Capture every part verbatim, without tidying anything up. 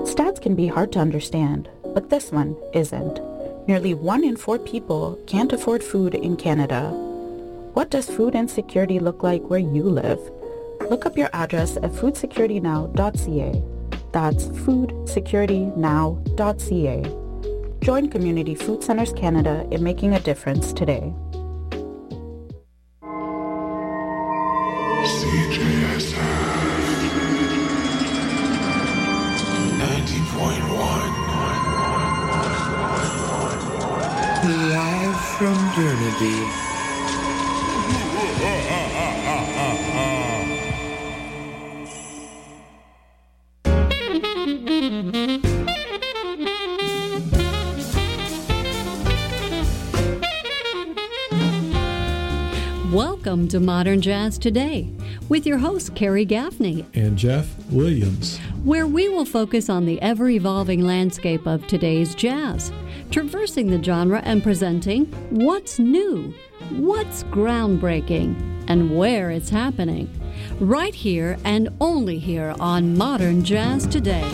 Stats can be hard to understand, but this one isn't. Nearly one in four people can't afford food in Canada. What does food insecurity look like where you live? Look up your address at food security now dot c a. That's food security now dot c a. Join Community Food Centers Canada in making a difference today. C J S F ninety point one. Live from Burnaby. Welcome to Modern Jazz Today with your host, Carrie Gaffney and Jeff Williams, where we will focus on the ever-evolving landscape of today's jazz, traversing the genre and presenting what's new, what's groundbreaking, and where it's happening, right here and only here on Modern Jazz Today.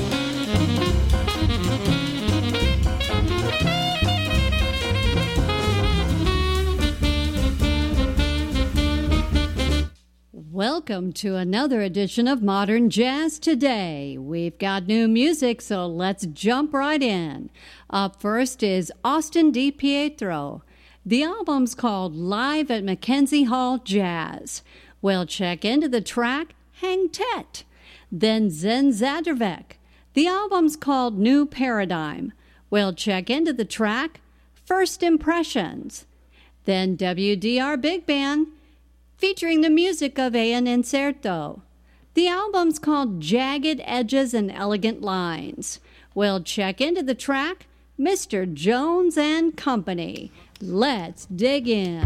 Welcome to another edition of Modern Jazz Today. We've got new music, so let's jump right in. Up first is Austin DiPietro. The album's called Live at Mackenzie Hall Jazz. We'll check into the track Hang Tet. Then Zen Zadravek. The album's called New Paradigm. We'll check into the track First Impressions. Then W D R Big Band, featuring the music of Ian Incerto. The album's called Jagged Edges and Elegant Lines. We'll check into the track Mister Jones and Company. Let's dig in.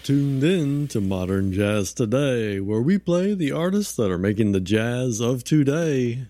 tuned in to Modern Jazz Today, where we play the artists that are making the jazz of today.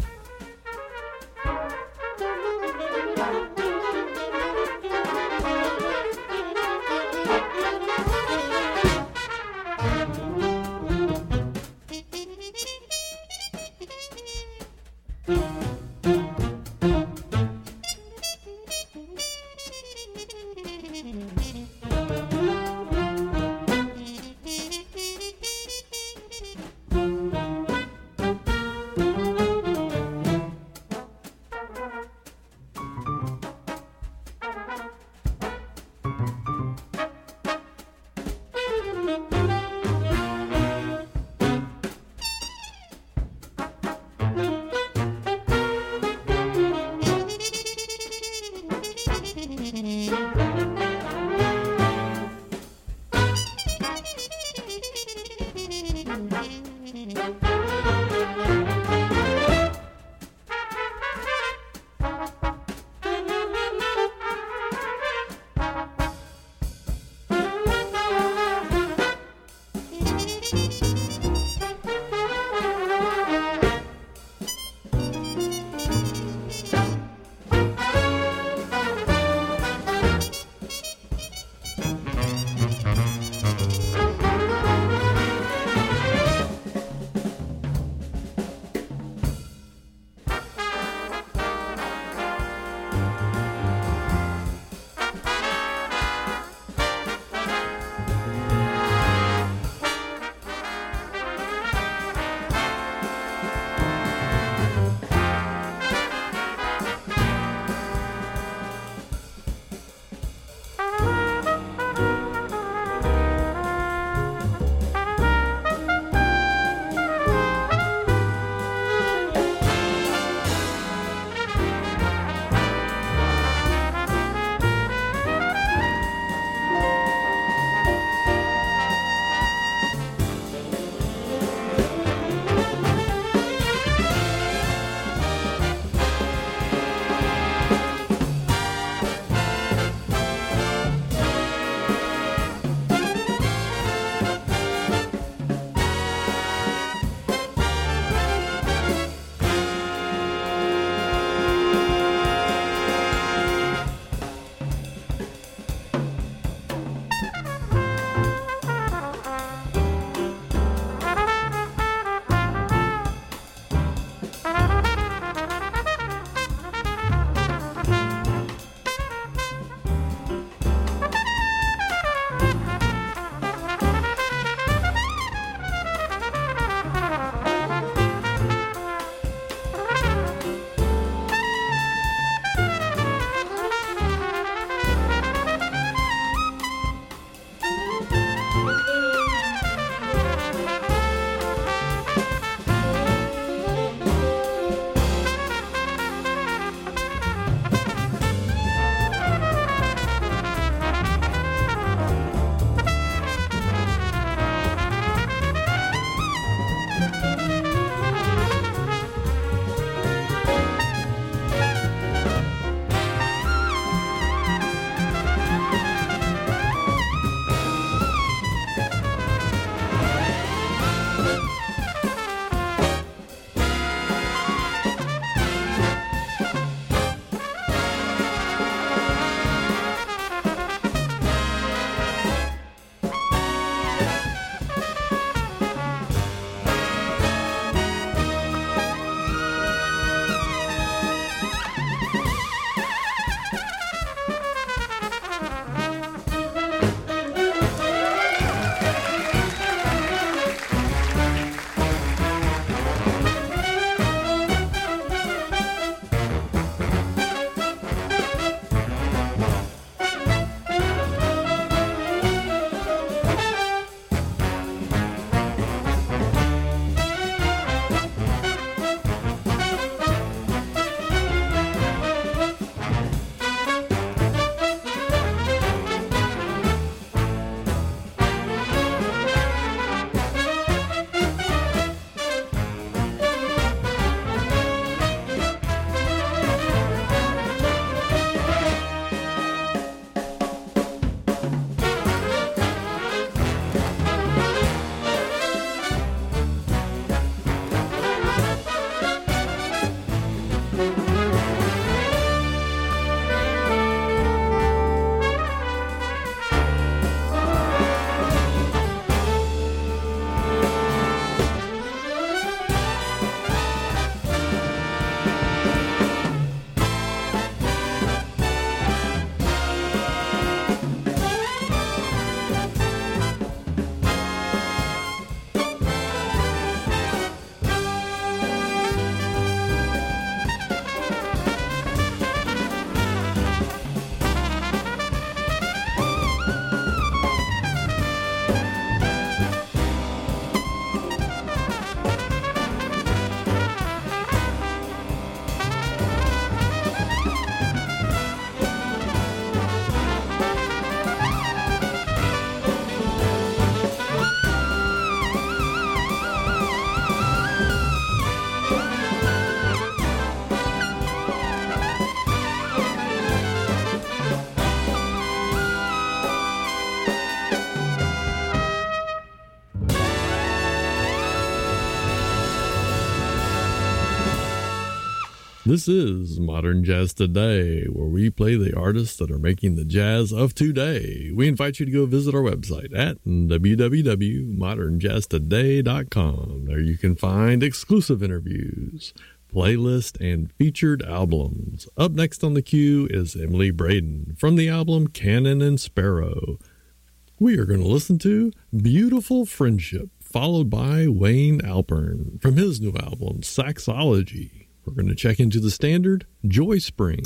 This is Modern Jazz Today, where we play the artists that are making the jazz of today. We invite you to go visit our website at w w w dot modern jazz today dot com. There you can find exclusive interviews, playlist, and featured albums. Up next on the queue is Emily Braden from the album Cannon and Sparrow. We are going to listen to Beautiful Friendship, followed by Wayne Alpern from his new album Saxology. We're going to check into the standard, Joy Spring.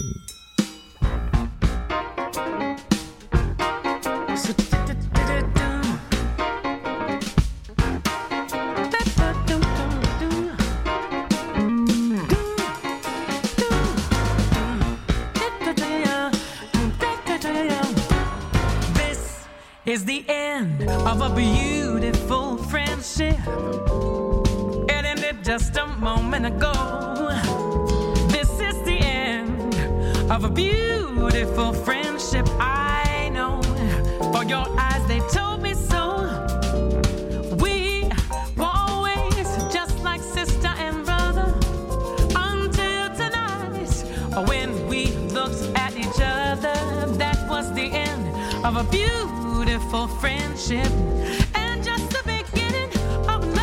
This is the end of a beautiful friendship. It ended just a moment ago. This is the end of a beautiful friendship. I know, for your eyes they told me so. We were always just like sister and brother until tonight, when we looked at each other. That was the end of a beautiful friendship. And just the beginning of love.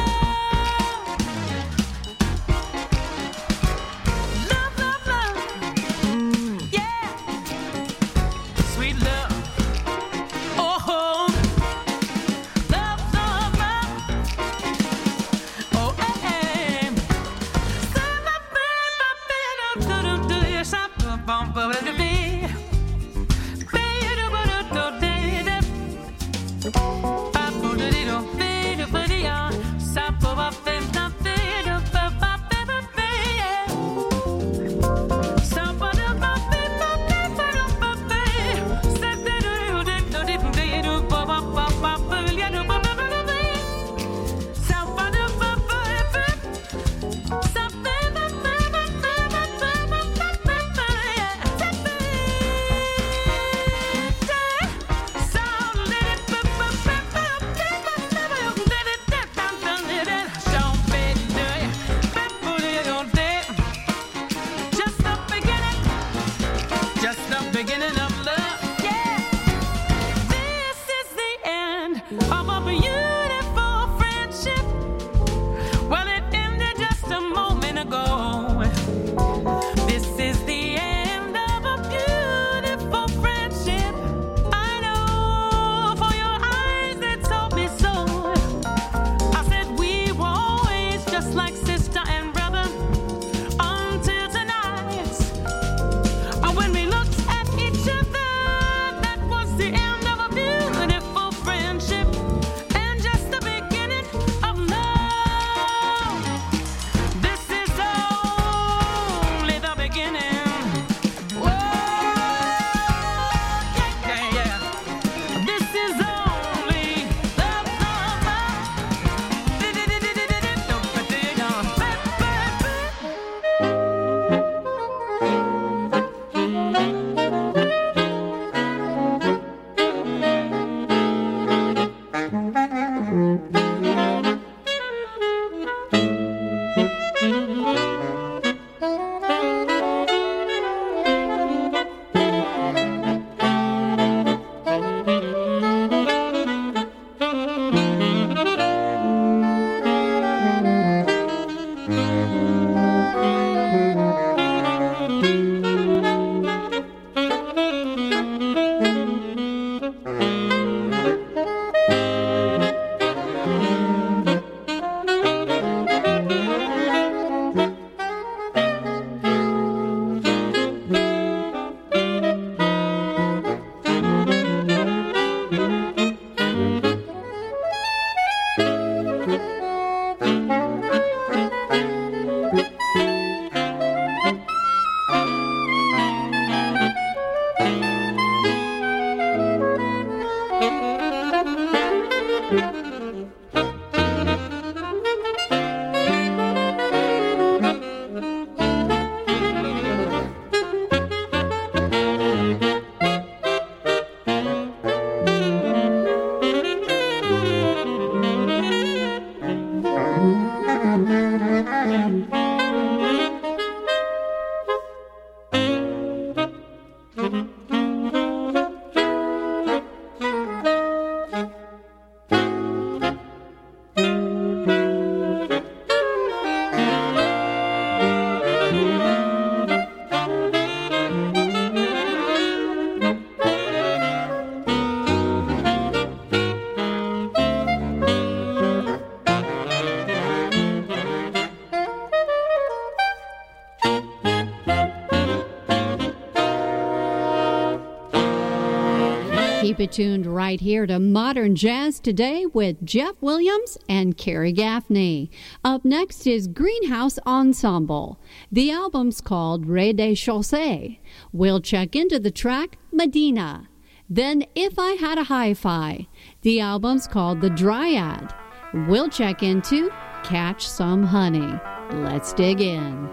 Keep it tuned right here to Modern Jazz Today with Jeff Williams and Carrie Gaffney. Up next is Greenhouse Ensemble. The album's called Rez-de-Chaussée. We'll check into the track Medina. Then If I Had a Hi-Fi. The album's called The Dryad. We'll check into Catch Some Honey. Let's dig in.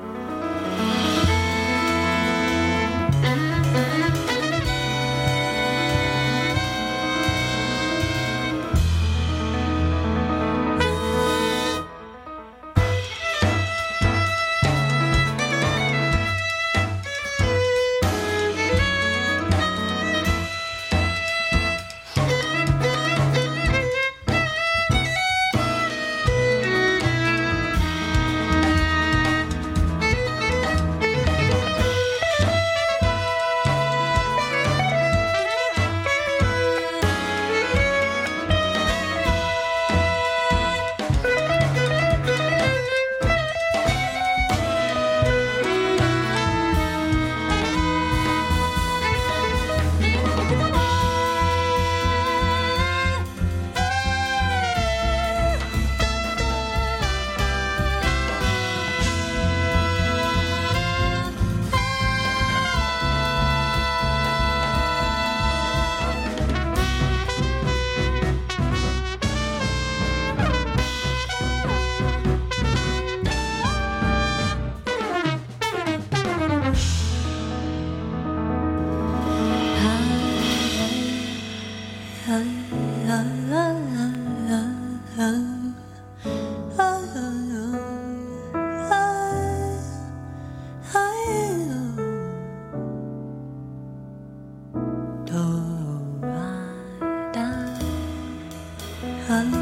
Huh?